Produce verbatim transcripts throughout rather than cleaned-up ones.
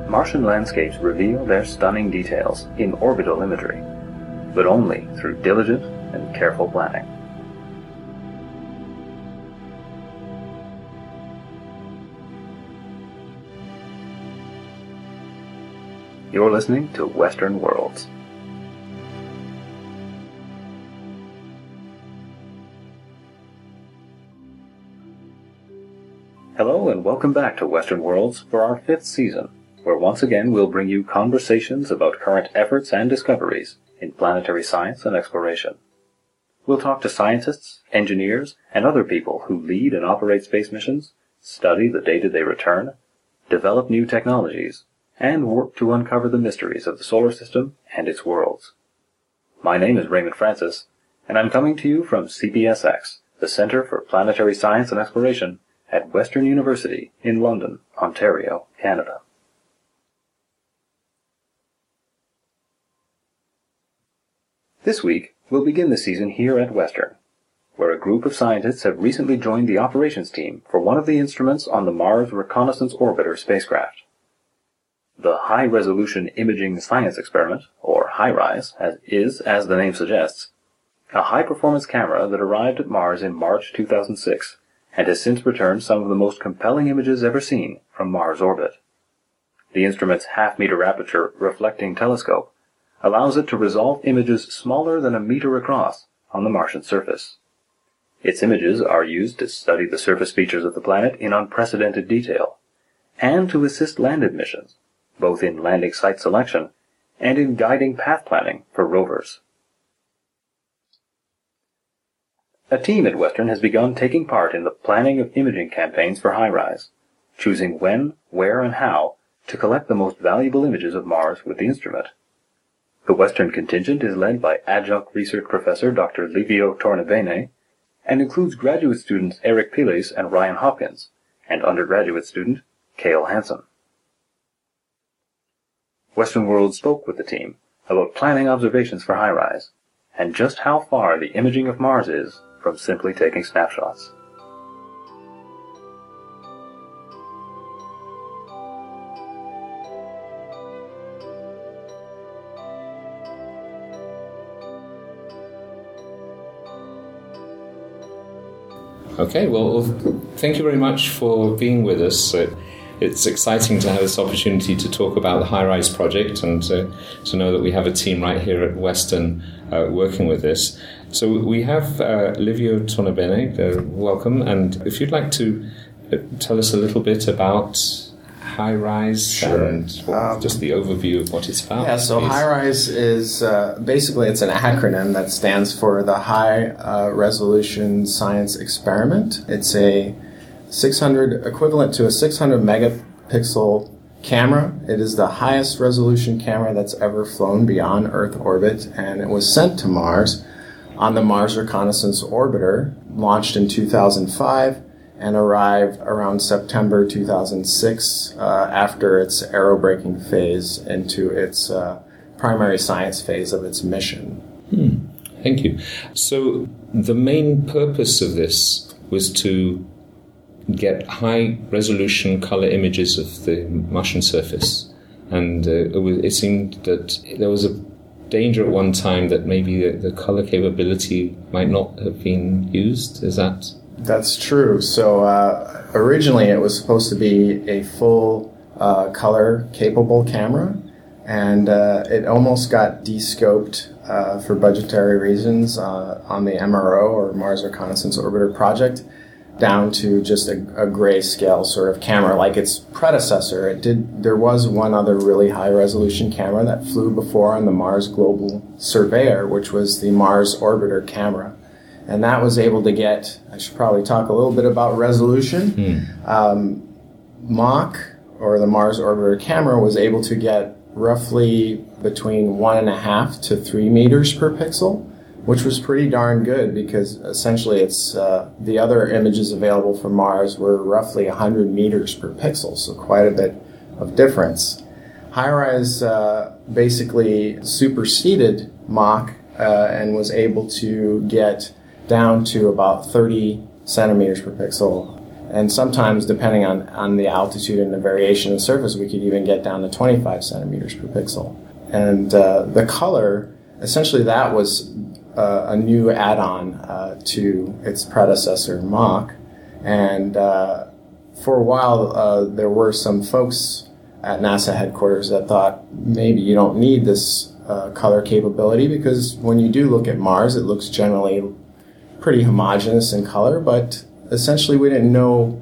Martian landscapes reveal their stunning details in orbital imagery, but only through diligent and careful planning. You're listening to Western Worlds. Hello and welcome back to Western Worlds for our fifth season, where once again we'll bring you conversations about current efforts and discoveries in planetary science and exploration. We'll talk to scientists, engineers, and other people who lead and operate space missions, study the data they return, develop new technologies, and work to uncover the mysteries of the solar system and its worlds. My name is Raymond Francis, and I'm coming to you from C P S X, the Centre for Planetary Science and Exploration at Western University in London, Ontario, Canada. This week, we'll begin the season here at Western, where a group of scientists have recently joined the operations team for one of the instruments on the Mars Reconnaissance Orbiter spacecraft. The High Resolution Imaging Science Experiment, or HiRISE, as is, as the name suggests, a high-performance camera that arrived at Mars in March two thousand six and has since returned some of the most compelling images ever seen from Mars orbit. The instrument's half-meter aperture reflecting telescope allows it to resolve images smaller than a meter across on the Martian surface. Its images are used to study the surface features of the planet in unprecedented detail, and to assist landed missions, both in landing site selection and in guiding path planning for rovers. A team at Western has begun taking part in the planning of imaging campaigns for HiRISE, choosing when, where, and how to collect the most valuable images of Mars with the instrument. The Western contingent is led by adjunct research professor Doctor Livio Tornabene and includes graduate students Eric Piles and Ryan Hopkins, and undergraduate student Cale Hansen. Western World spoke with the team about planning observations for HiRISE, and just how far the imaging of Mars is from simply taking snapshots. Okay, well, thank you very much for being with us. It's exciting to have this opportunity to talk about the HiRISE project and to, to know that we have a team right here at Western uh, working with this. So we have uh, Livio Tornabene, uh, welcome, and if you'd like to uh, tell us a little bit about HiRISE sure. and what, um, just the overview of what it's about. Yeah, so please. HiRISE is uh, basically it's an acronym that stands for the High uh, Resolution Science Experiment. It's a six hundred equivalent to a six hundred megapixel camera. It is the highest resolution camera that's ever flown beyond Earth orbit, and it was sent to Mars on the Mars Reconnaissance Orbiter, launched in two thousand five and arrived around September two thousand six uh, after its aerobraking phase into its uh, primary science phase of its mission. Hmm. Thank you. So the main purpose of this was to get high-resolution color images of the Martian surface. And uh, it, was, it seemed that there was a danger at one time that maybe the, the color capability might not have been used. Is that? That's true. So uh, originally it was supposed to be a full uh, color-capable camera, and uh, it almost got de-scoped uh, for budgetary reasons uh, on the M R O, or Mars Reconnaissance Orbiter project, down to just a, a grayscale sort of camera like its predecessor. It did. There was one other really high-resolution camera that flew before on the Mars Global Surveyor, which was the Mars Orbiter camera. And that was able to get, I should probably talk a little bit about resolution. Mm. Um, Mach, or the Mars Orbiter camera, was able to get roughly between one and a half to three meters per pixel, which was pretty darn good because essentially it's uh, the other images available from Mars were roughly one hundred meters per pixel, so quite a bit of difference. HiRISE uh, basically superseded Mach uh, and was able to get down to about thirty centimeters per pixel and sometimes, depending on, on the altitude and the variation of the surface, we could even get down to twenty-five centimeters per pixel. And uh, the color, essentially that was uh, a new add-on uh, to its predecessor, Mach. And uh, for a while, uh, there were some folks at NASA headquarters that thought maybe you don't need this uh, color capability, because when you do look at Mars, it looks generally pretty homogeneous in color, but essentially we didn't know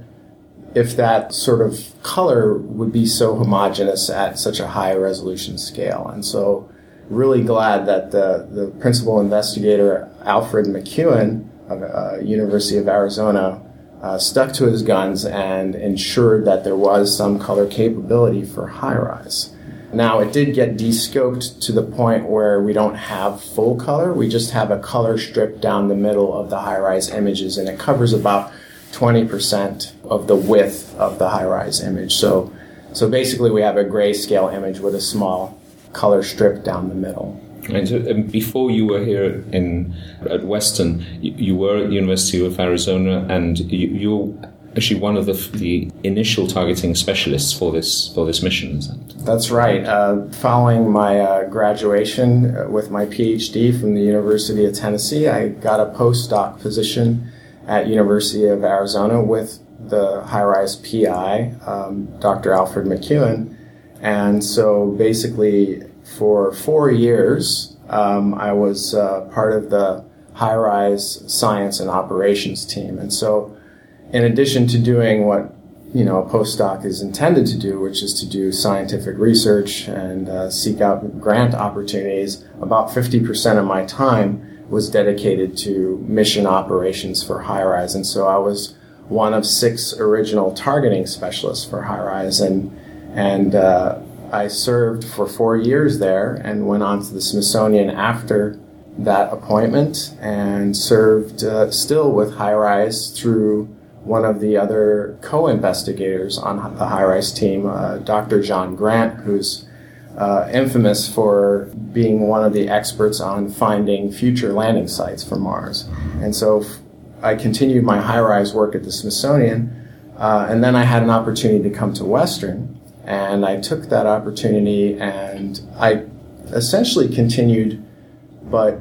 if that sort of color would be so homogeneous at such a high resolution scale. And so really glad that the, the principal investigator, Alfred McEwen of uh, University of Arizona, uh, stuck to his guns and ensured that there was some color capability for HiRISE. Now, it did get descoped to the point where we don't have full color. We just have a color strip down the middle of the HiRISE images, and it covers about twenty percent of the width of the HiRISE image. So, so basically, we have a grayscale image with a small color strip down the middle. And so, um, before you were here in at Western, you, you were at the University of Arizona, and you, you're actually one of the, the initial targeting specialists for this for this mission, is that? That's right. Uh, following my uh, graduation with my PhD from the University of Tennessee, I got a postdoc position at University of Arizona with the HiRISE P I, um, Doctor Alfred McEwen. And so basically for four years, um, I was uh, part of the HiRISE science and operations team. And so in addition to doing what, you know, a postdoc is intended to do, which is to do scientific research and uh, seek out grant opportunities, about fifty percent of my time was dedicated to mission operations for HiRISE. And so I was one of six original targeting specialists for HiRISE, and and uh, I served for four years there and went on to the Smithsonian after that appointment and served uh, still with HiRISE through one of the other co-investigators on the HiRISE team, uh, Doctor John Grant, who's uh, infamous for being one of the experts on finding future landing sites for Mars. And so f- I continued my HiRISE work at the Smithsonian, uh, and then I had an opportunity to come to Western, and I took that opportunity and I essentially continued, but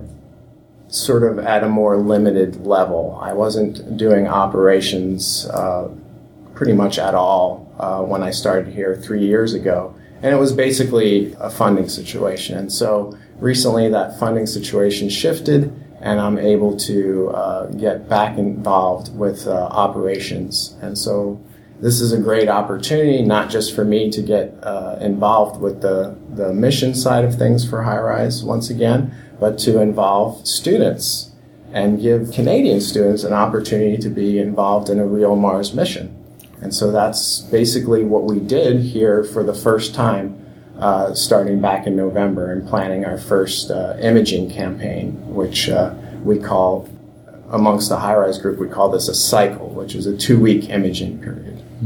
sort of at a more limited level. I wasn't doing operations uh, pretty much at all uh, when I started here three years ago. And it was basically a funding situation. And so recently that funding situation shifted, and I'm able to uh, get back involved with uh, operations. And so this is a great opportunity, not just for me to get uh, involved with the, the mission side of things for HiRISE once again, but to involve students and give Canadian students an opportunity to be involved in a real Mars mission. And so that's basically what we did here for the first time, uh, starting back in November and planning our first uh, imaging campaign, which uh, we call, amongst the HiRISE group, we call this a cycle, which is a two-week imaging period.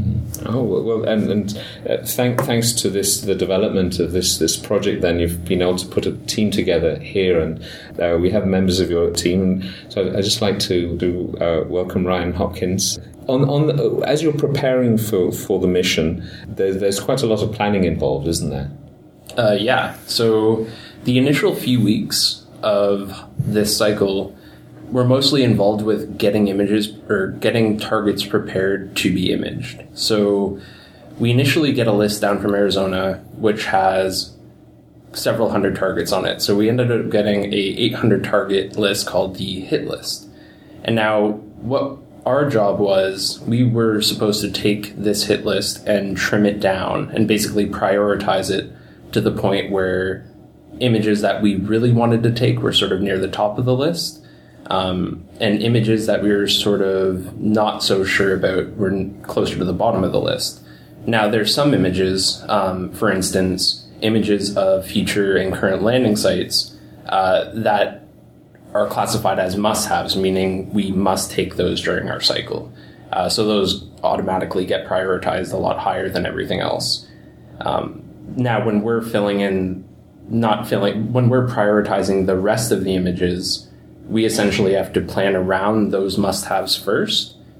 Oh well, and, and uh, thank, thanks to this, the development of this this project, then you've been able to put a team together here, and uh, we have members of your team. And so I'd just like to, to uh, welcome Ryan Hopkins. On on the, as you're preparing for, for the mission, there's there's quite a lot of planning involved, isn't there? Uh, yeah. So the initial few weeks of this cycle, we're mostly involved with getting images or getting targets prepared to be imaged. So we initially get a list down from Arizona, which has several hundred targets on it. So we ended up getting a eight hundred target list called the hit list. And now what our job was, we were supposed to take this hit list and trim it down and basically prioritize it to the point where images that we really wanted to take were sort of near the top of the list. Um, and images that we were sort of not so sure about were closer to the bottom of the list. Now, there's some images, um, for instance, images of future and current landing sites uh, that are classified as must-haves, meaning we must take those during our cycle. Uh, so those automatically get prioritized a lot higher than everything else. Um, now, when we're filling in, not filling, when we're prioritizing the rest of the images, we essentially have to plan around those must-haves first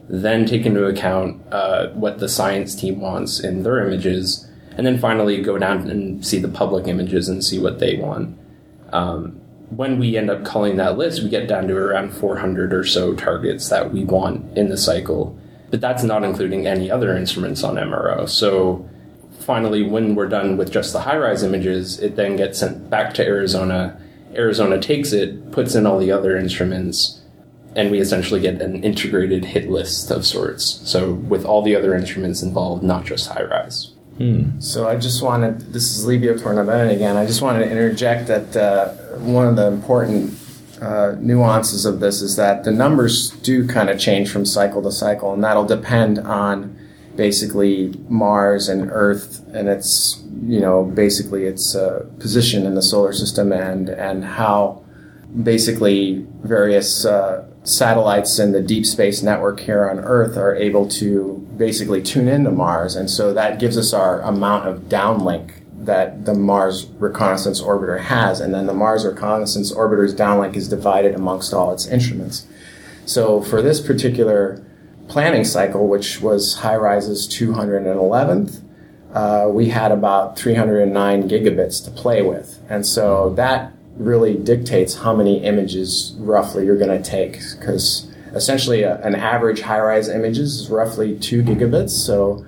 then take into account uh, what the science team wants in their images, and then finally go down and see the public images and see what they want. Um, when we end up culling that list, we get down to around four hundred or so targets that we want in the cycle. But that's not including any other instruments on M R O. So finally, when we're done with just the HiRISE images, it then gets sent back to Arizona. Arizona takes it, puts in all the other instruments, and we essentially get an integrated hit list of sorts. So with all the other instruments involved, not just HiRISE. Hmm. So I just wanted, this is Livio Tornabetti again, I just wanted to interject that uh, one of the important uh, nuances of this is that the numbers do kind of change from cycle to cycle, and that'll depend on basically Mars and Earth and its, you know, basically its uh, position in the solar system and, and how basically various uh, satellites in the deep space network here on Earth are able to basically tune into Mars. And so that gives us our amount of downlink that the Mars Reconnaissance Orbiter has. And then the Mars Reconnaissance Orbiter's downlink is divided amongst all its instruments. So for this particular planning cycle, which was HiRISE's two hundred eleventh, uh, we had about three hundred nine gigabits to play with. And so that really dictates how many images roughly you're going to take, because essentially a, an average HiRISE image is roughly two gigabits. So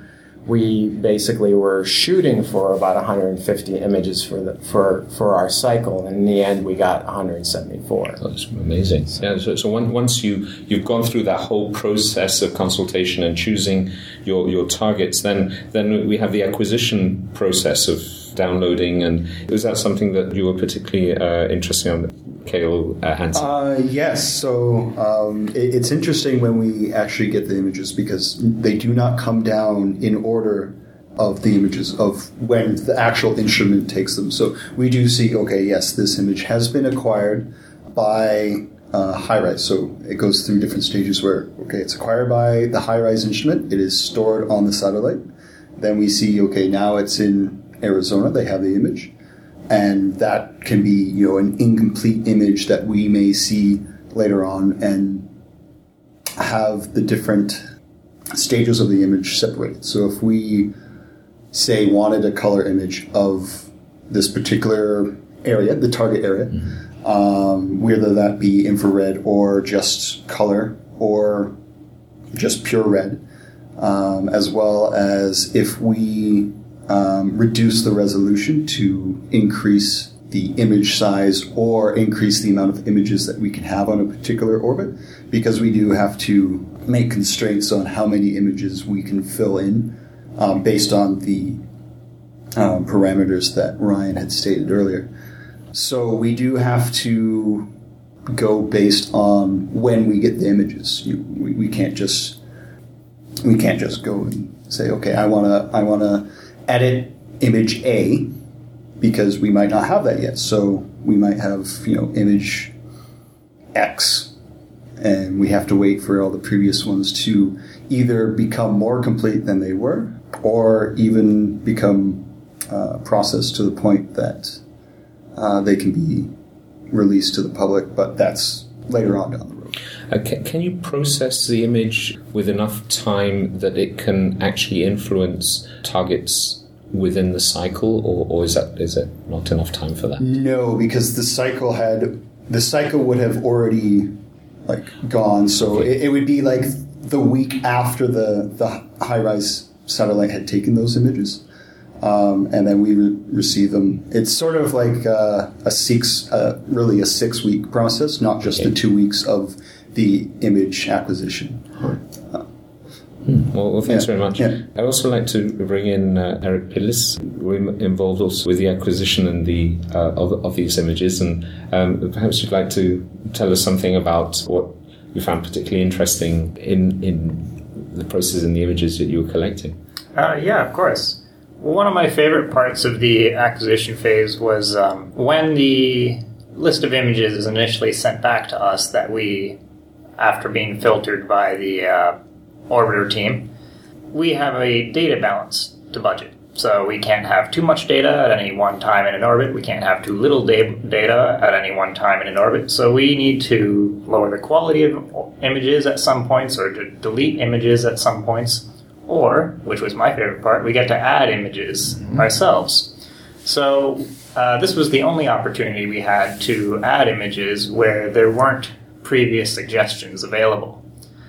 we basically were shooting for about one hundred fifty images for the for for our cycle, and in the end we got one hundred seventy-four. That's amazing. Yeah. So, so one, once you you've gone through that whole process of consultation and choosing your your targets, then then we have the acquisition process of downloading. And is that something that you were particularly uh, interested in, Cale uh, Hansen? Uh, yes. So um, it, it's interesting when we actually get the images, because they do not come down in order of the images of when the actual instrument takes them. So we do see, okay, yes, this image has been acquired by uh, HiRISE. So it goes through different stages where, okay, it's acquired by the HiRISE instrument. It is stored on the satellite. Then we see, okay, now it's in Arizona. They have the image. And that can be, you know, an incomplete image that we may see later on and have the different stages of the image separated. So if we, say, wanted a color image of this particular area, the target area, mm-hmm. um, whether that be infrared or just color or just pure red, um, as well as if we Um, reduce the resolution to increase the image size or increase the amount of images that we can have on a particular orbit, because we do have to make constraints on how many images we can fill in um, based on the um, parameters that Ryan had stated earlier. So we do have to go based on when we get the images. You, we, we can't just we can't just go and say, okay, I want to I want to edit image A, because we might not have that yet. So we might have, you know, image X, and we have to wait for all the previous ones to either become more complete than they were, or even become uh, processed to the point that uh, they can be released to the public, but that's later on down the road. Uh, can, can you process the image with enough time that it can actually influence targets within the cycle, or, or is that is it not enough time for that? No, because the cycle had the cycle would have already like gone. So okay. it, it would be like the week after the the HiRISE satellite had taken those images, um, and then we re- receive them. It's sort of like uh, a six, uh, really a six week process, not just okay. the two weeks of the image acquisition. Huh. Uh, Hmm. Well, well, thanks yeah, very much. Yeah. I'd also like to bring in uh, Eric Pillis. We're involved also with the acquisition and the uh, of, of these images, and um, perhaps you'd like to tell us something about what you found particularly interesting in in the process and the images that you were collecting. Uh, yeah, of course. Well, one of my favorite parts of the acquisition phase was um, when the list of images is initially sent back to us that we, after being filtered by the uh, Orbiter team, we have a data balance to budget. So we can't have too much data at any one time in an orbit. We can't have too little da- data at any one time in an orbit. So we need to lower the quality of images at some points or to delete images at some points. Or, which was my favorite part, we get to add images mm-hmm. ourselves. So uh, this was the only opportunity we had to add images where there weren't previous suggestions available.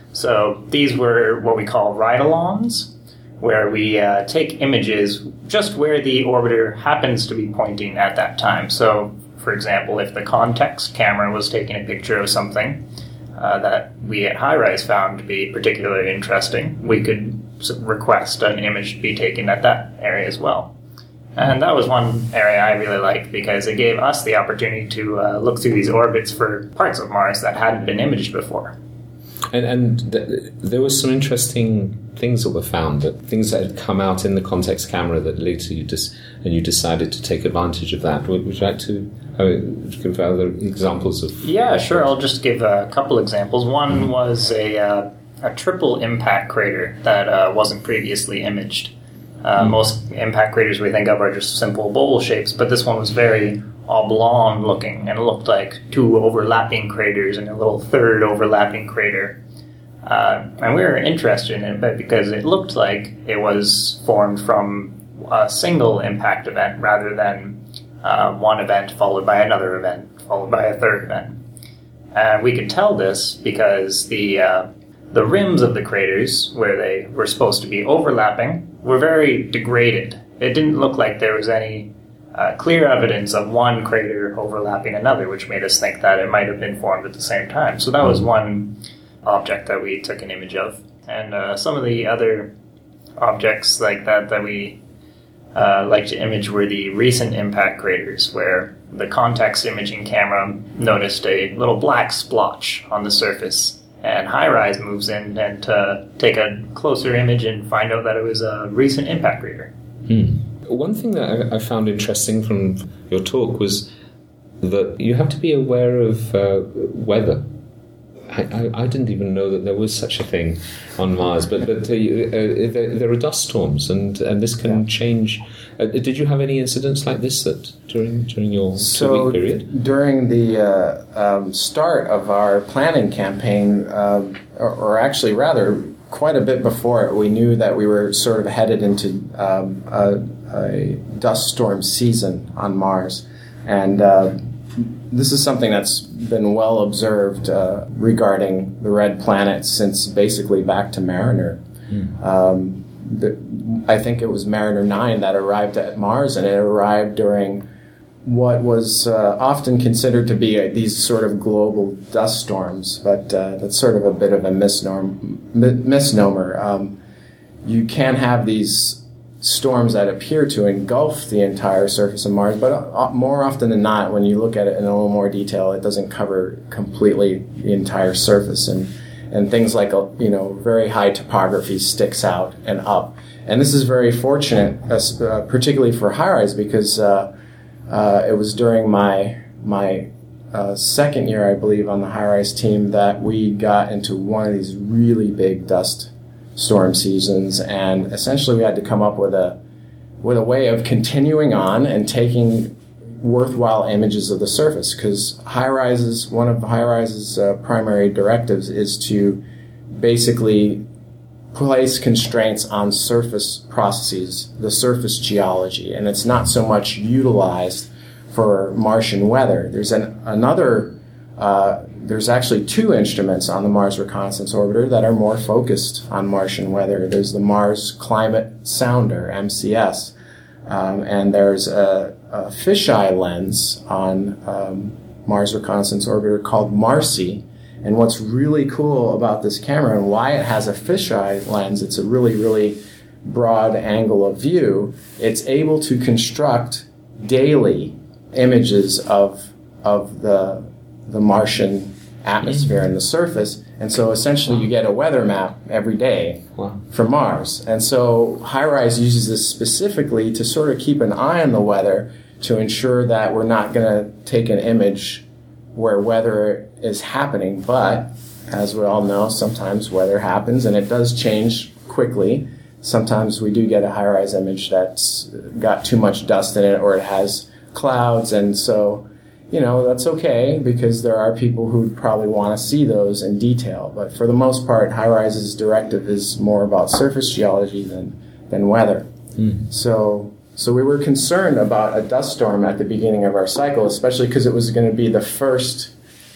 So these were what we call ride-alongs, where we uh, take images just where the orbiter happens to be pointing at that time. So, for example, if the context camera was taking a picture of something uh, that we at HiRISE found to be particularly interesting, we could request an image to be taken at that area as well. And that was one area I really liked because it gave us the opportunity to uh, look through these orbits for parts of Mars that hadn't been imaged before. And, and th- there were some interesting things that were found, that things that had come out in the context camera that later you just and you decided to take advantage of that. Would, would you like to uh, give other examples of? Yeah, sure. I'll just give a couple examples. One mm-hmm. was a uh, a triple impact crater that uh, wasn't previously imaged. Uh, mm-hmm. Most impact craters we think of are just simple bowl shapes, but this one was very oblong looking, and it looked like two overlapping craters and a little third overlapping crater. Uh, and we were interested in it because it looked like it was formed from a single impact event rather than uh, one event followed by another event, followed by a third event. And we could tell this because the uh, the rims of the craters, where they were supposed to be overlapping, were very degraded. It didn't look like there was any uh, clear evidence of one crater overlapping another, which made us think that it might have been formed at the same time. So that was one object that we took an image of. And uh, some of the other objects like that that we uh, like to image were the recent impact craters, where the context imaging camera noticed a little black splotch on the surface. And HiRISE moves in and to take a closer image and find out that it was a recent impact crater. Hmm. One thing that I, I found interesting from your talk was that you have to be aware of uh, weather. I, I, I didn't even know that there was such a thing on Mars, but, but uh, uh, there, there are dust storms, and, and this can yeah. change. Uh, did you have any incidents like this that during during your so two-week period? During the uh, um, start of our planning campaign, um, or, or actually rather quite a bit before it, we knew that we were sort of headed into um, a, a dust storm season on Mars, and uh, this is something that's been well observed uh, regarding the red planet since basically back to Mariner. Mm. Um, the, I think it was Mariner nine that arrived at Mars, and it arrived during what was uh, often considered to be a, these sort of global dust storms, but uh, that's sort of a bit of a misnomer. misnomer. Um, you can have these storms that appear to engulf the entire surface of Mars, but more often than not, when you look at it in a little more detail, it doesn't cover completely the entire surface, and and things like, you know, very high topography sticks out and up. And this is very fortunate, uh, particularly for HiRISE, because uh, uh, it was during my my uh, second year, I believe, on the HiRISE team that we got into one of these really big dust storm seasons, and essentially we had to come up with a with a way of continuing on and taking worthwhile images of the surface, because HiRISE's one of HiRISE's uh, primary directives is to basically place constraints on surface processes, the surface geology, and it's not so much utilized for Martian weather. There's an, another uh, There's actually two instruments on the Mars Reconnaissance Orbiter that are more focused on Martian weather. There's the Mars Climate Sounder, M C S, um, and there's a, a fisheye lens on um, Mars Reconnaissance Orbiter called MARCI. And what's really cool about this camera and why it has a fisheye lens, it's a really, really broad angle of view. It's able to construct daily images of of the the Martian atmosphere and the surface, and so essentially you get a weather map every day wow. for Mars. And so HiRISE uses this specifically to sort of keep an eye on the weather to ensure that we're not going to take an image where weather is happening. But as we all know, sometimes weather happens and it does change quickly. sometimes we do get a high-rise image that's got too much dust in it or it has clouds, and so, you know, that's okay because there are people who probably want to see those in detail. But for the most part, high-rise's directive is more about surface geology than, than weather. Mm. So so we were concerned about a dust storm at the beginning of our cycle, especially because it was going to be the first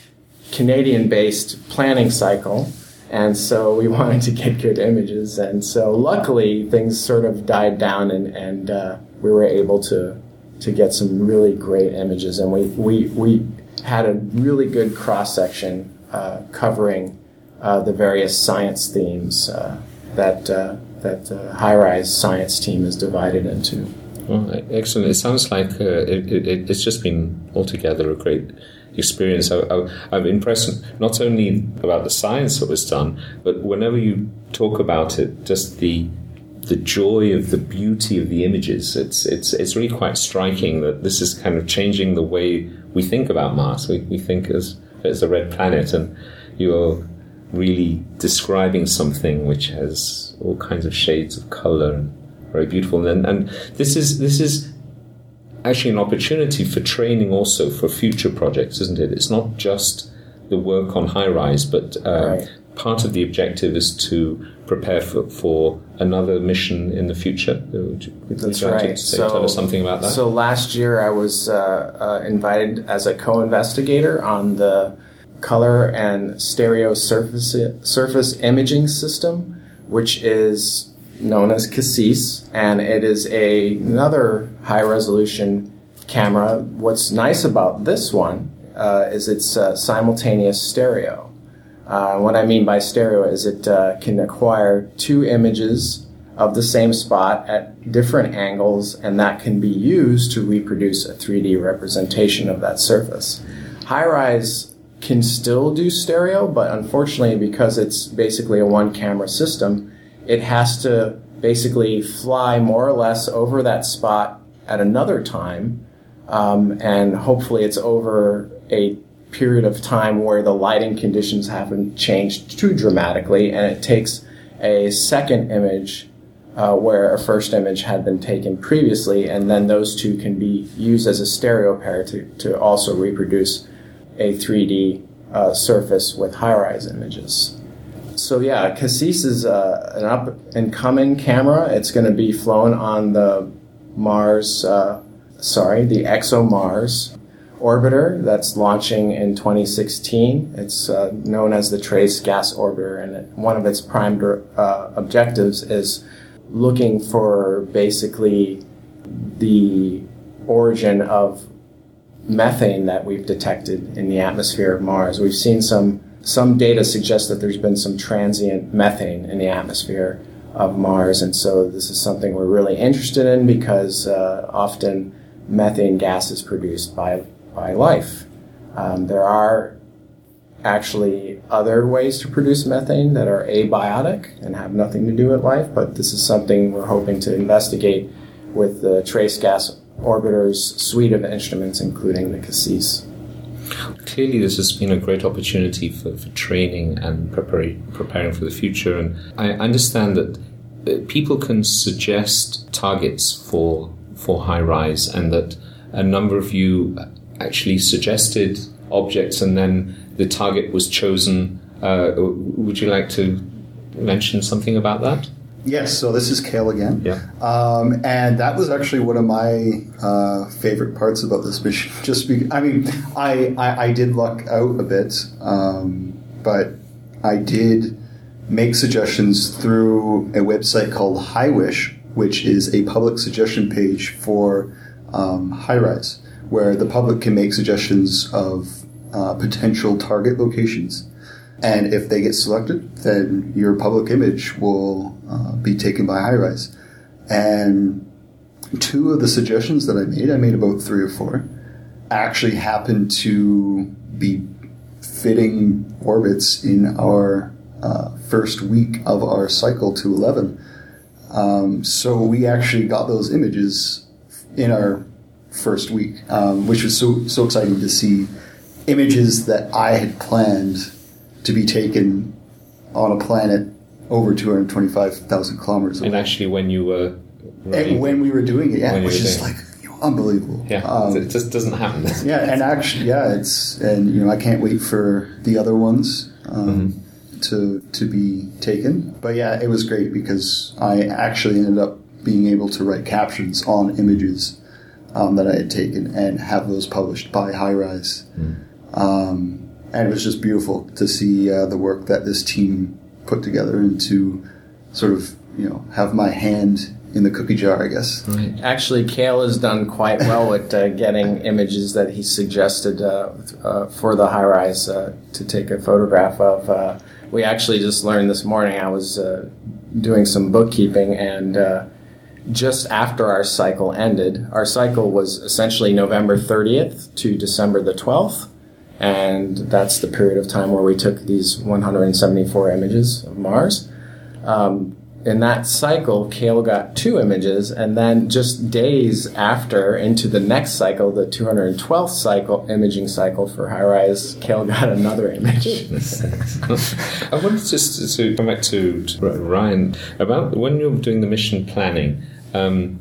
Canadian-based planning cycle. And so we wanted to get good images. And so luckily, things sort of died down, and, and uh, we were able to to get some really great images. And we, we, we had a really good cross-section uh, covering uh, the various science themes uh, that uh, that the high-rise science team is divided into. Well, excellent. It sounds like uh, it, it, it's just been altogether a great experience. I, I, I'm impressed not only about the science that was done, but whenever you talk about it, just the the joy of the beauty of the images. It's it's it's really quite striking that this is kind of changing the way we think about Mars. We we think as as a red planet, and you're really describing something which has all kinds of shades of color and very beautiful. And and this is this is actually an opportunity for training also for future projects, isn't it? It's not just the work on high-rise, but uh, right. part of the objective is to prepare for, for another mission in the future. Would you, would That's you like right. to say, so, tell us something about that? So last year I was uh, uh, invited as a co-investigator on the color and stereo surface, surface imaging system, which is known as CASIS, and it is a, another high-resolution camera. What's nice about this one uh, is it's uh, simultaneous stereo. Uh, what I mean by stereo is it uh, can acquire two images of the same spot at different angles, and that can be used to reproduce a three D representation of that surface. High-rise can still do stereo, but unfortunately, because it's basically a one-camera system, it has to basically fly more or less over that spot at another time, um, and hopefully it's over a period of time where the lighting conditions haven't changed too dramatically, and it takes a second image uh, where a first image had been taken previously, and then those two can be used as a stereo pair to, to also reproduce a three D uh, surface with high-rise images. So yeah, CASIS is uh, an up-and-coming camera. It's going to be flown on the Mars, uh, sorry, the ExoMars orbiter that's launching in twenty sixteen. It's uh, known as the Trace Gas Orbiter, and it, one of its prime uh, objectives is looking for basically the origin of methane that we've detected in the atmosphere of Mars. We've seen some some data suggest that there's been some transient methane in the atmosphere of Mars, and so this is something we're really interested in because uh, often methane gas is produced by by life. Um, there are actually other ways to produce methane that are abiotic and have nothing to do with life, but this is something we're hoping to investigate with the Trace Gas Orbiter's suite of instruments, including the CASIS. Clearly, this has been a great opportunity for, for training and preparing, preparing for the future. And I understand that people can suggest targets for for high rise, and that a number of you actually suggested objects, and then the target was chosen. Uh, would you like to mention something about that? Yes, so this is Cale again. Yeah. Um, and that was actually one of my uh, favorite parts about this mission. Just because, I mean, I, I, I did luck out a bit, um, but I did make suggestions through a website called HighWish, which is a public suggestion page for um, high-rise, where the public can make suggestions of uh, potential target locations. And if they get selected, then your public image will uh, be taken by high-rise. And two of the suggestions that I made, I made about three or four, actually happened to be fitting orbits in our uh, first week of our cycle to eleven. Um, so we actually got those images in our first week, um, which was so so exciting to see images that I had planned to be taken on a planet over two hundred twenty-five thousand kilometers away. And actually, when you were and when we were doing it, yeah, When you which were is doing like you know, unbelievable. yeah, Um, it just doesn't happen. yeah, and actually, yeah, it's and you know I can't wait for the other ones um, mm-hmm. to to be taken. But yeah, it was great because I actually ended up being able to write captions on images um, that I had taken and have those published by HiRise. Mm. Um, and it was just beautiful to see uh, the work that this team put together and to sort of you know have my hand in the cookie jar, I guess. Right. Actually, Cale has done quite well with uh, getting images that he suggested uh, uh, for the HiRise uh, to take a photograph of. Uh, we actually just learned this morning, I was uh, doing some bookkeeping, and uh, just after our cycle ended, our cycle was essentially November thirtieth to December the twelfth, and that's the period of time where we took these one hundred seventy-four images of Mars. Um, In that cycle, Cale got two images, and then just days after, into the next cycle, the two hundred twelfth cycle, imaging cycle for HiRise, Cale got another image. I wanted just to come back to, to Ryan about when you're doing the mission planning. Um,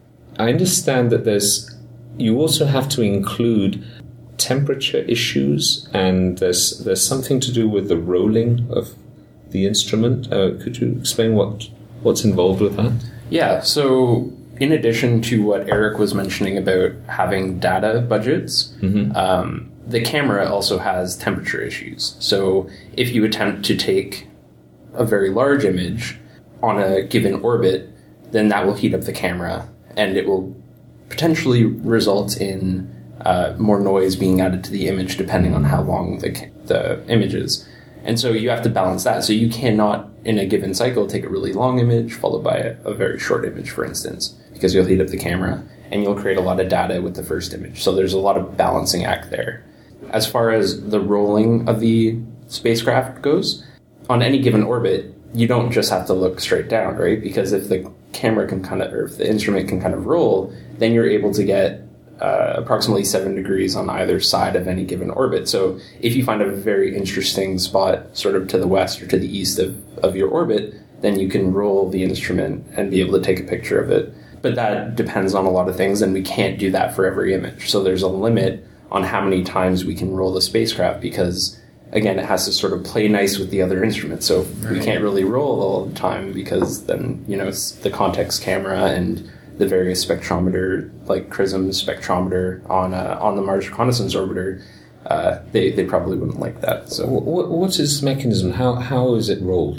I understand that there's you also have to include temperature issues, and there's there's something to do with the rolling of the instrument. Uh, could you explain what? What's involved with that? Yeah, so in addition to what Eric was mentioning about having data budgets, mm-hmm. um, the camera also has temperature issues. So if you attempt to take a very large image on a given orbit, then that will heat up the camera, and it will potentially result in uh, more noise being added to the image depending on how long the, the image is. And so you have to balance that. So you cannot, in a given cycle, take a really long image followed by a, a very short image, for instance, because you'll heat up the camera and you'll create a lot of data with the first image. So there's a lot of balancing act there. As far as the rolling of the spacecraft goes, on any given orbit, you don't just have to look straight down, right? Because if the camera can kind of, or if the instrument can kind of roll, then you're able to get Uh, approximately seven degrees on either side of any given orbit. So if you find a very interesting spot sort of to the west or to the east of, of your orbit, then you can roll the instrument and be able to take a picture of it. But that depends on a lot of things, and we can't do that for every image. So there's a limit on how many times we can roll the spacecraft because, again, it has to sort of play nice with the other instruments. So right. we can't really roll all the time because then, you know, it's the context camera and the various spectrometer, like CRISM spectrometer on uh, on the Mars Reconnaissance Orbiter, uh, they they probably wouldn't like that. So, what, what's its mechanism? How how is it rolled?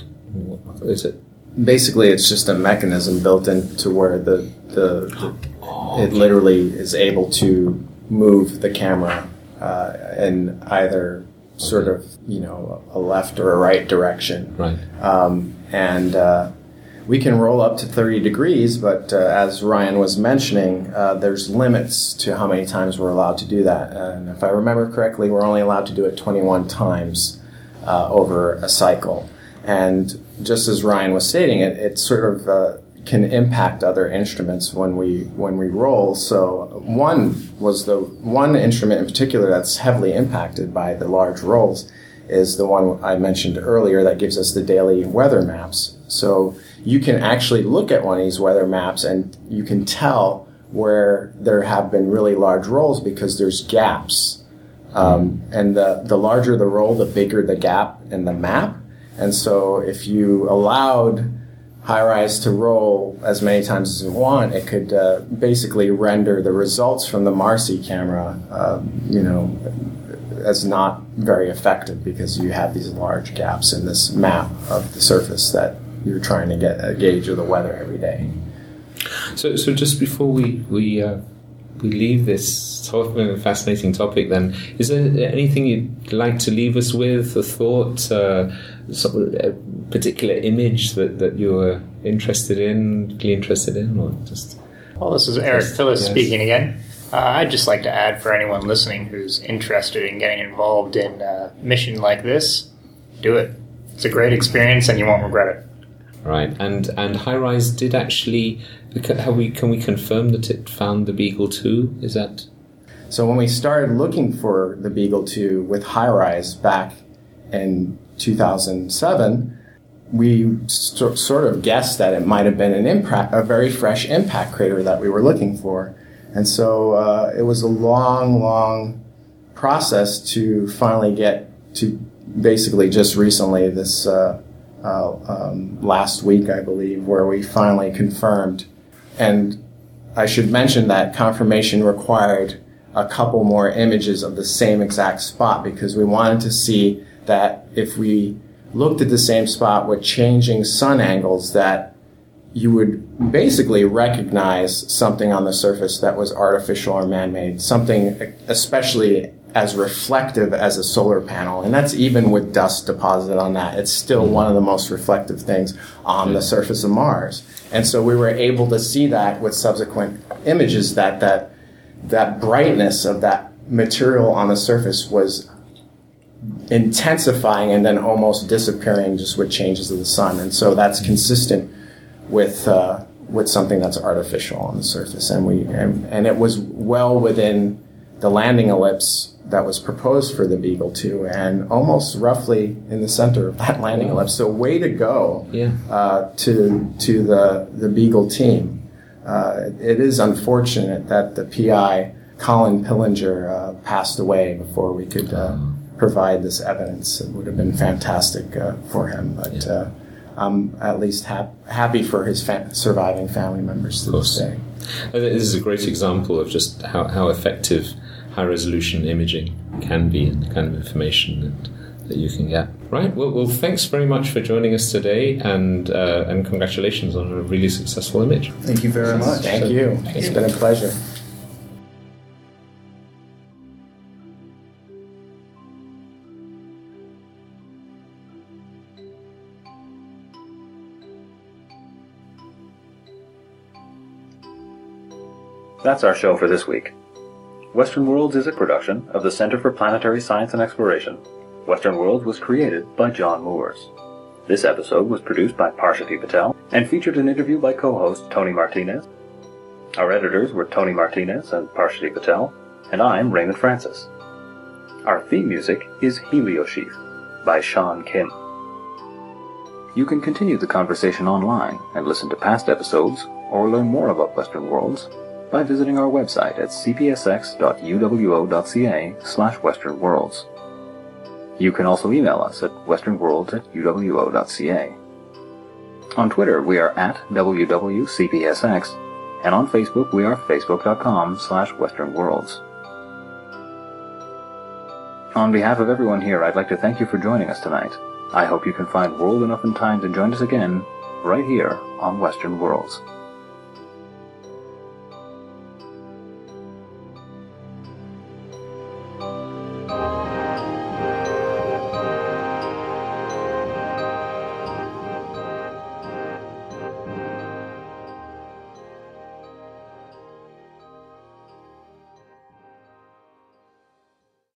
Is it basically it's just a mechanism built into where the the, the oh, it literally is able to move the camera uh, in either sort of you know a left or a right direction, right? Um, and uh, we can roll up to thirty degrees, but uh, as Ryan was mentioning, uh, there's limits to how many times we're allowed to do that. And if I remember correctly, we're only allowed to do it twenty-one times uh, over a cycle. And just as Ryan was stating, it, it sort of uh, can impact other instruments when we when we roll. So one was the one instrument in particular that's heavily impacted by the large rolls is the one I mentioned earlier that gives us the daily weather maps. So you can actually look at one of these weather maps and you can tell where there have been really large rolls because there's gaps. Um, and the, the larger the roll, the bigger the gap in the map. And so if you allowed HiRise to roll as many times as you want, it could uh, basically render the results from the Marcy camera, uh, you know, as not very effective because you have these large gaps in this map of the surface that you're trying to get a gauge of the weather every day. So, so just before we we uh, we leave this topic, fascinating topic, then is there anything you'd like to leave us with? A thought, uh, some, a particular image that, that you're interested in, particularly interested in, or just? Well, this is Eric Phillis yes. speaking again. Uh, I'd just like to add for anyone listening who's interested in getting involved in a mission like this, do it. It's a great experience, and you won't regret it. Right, and and HiRise did actually. Have we can we confirm that it found the Beagle two? Is that? So when we started looking for the Beagle two with HiRise back in two thousand seven, we so, sort of guessed that it might have been an impact, a very fresh impact crater that we were looking for. And so uh, it was a long, long process to finally get to basically just recently, this uh, uh, um, last week, I believe, where we finally confirmed. And I should mention that confirmation required a couple more images of the same exact spot, because we wanted to see that if we looked at the same spot with changing sun angles, that you would basically recognize something on the surface that was artificial or man-made, something especially as reflective as a solar panel. And that's even with dust deposited on that. It's still one of the most reflective things on the surface of Mars. And so we were able to see that with subsequent images, that that that brightness of that material on the surface was intensifying and then almost disappearing just with changes of the sun. And so that's consistent with uh, with something that's artificial on the surface. And we and, and it was well within the landing ellipse that was proposed for the Beagle two, and almost roughly in the center of that landing ellipse. So way to go Yeah. uh, to to the the Beagle team. Uh, it is unfortunate that the P I, Colin Pillinger, uh, passed away before we could uh, provide this evidence. It would have been fantastic uh, for him, but Yeah. uh, I'm at least hap- happy for his fa- surviving family members to this day. I think this is a great example of just how, how effective high-resolution imaging can be, and the kind of information that, that you can get. Right. Well, well, thanks very much for joining us today, and uh, and congratulations on a really successful image. Thank you very much. Thank So- you. It's been a pleasure. That's our show for this week. Western Worlds is a production of the Center for Planetary Science and Exploration. Western Worlds was created by John Moores. This episode was produced by Parshati Patel and featured an interview by co-host Tony Martinez. Our editors were Tony Martinez and Parshati Patel, and I'm Raymond Francis. Our theme music is Heliosheath by Sean Kim. You can continue the conversation online and listen to past episodes or learn more about Western Worlds by visiting our website at c p s x dot u w o dot c a slash western worlds. You can also email us at westernworlds at u w o dot c a. On Twitter, we are at w w c p s x, and on Facebook, we are facebook.com slash westernworlds. On behalf of everyone here, I'd like to thank you for joining us tonight. I hope you can find world enough and time to join us again, right here on Western Worlds.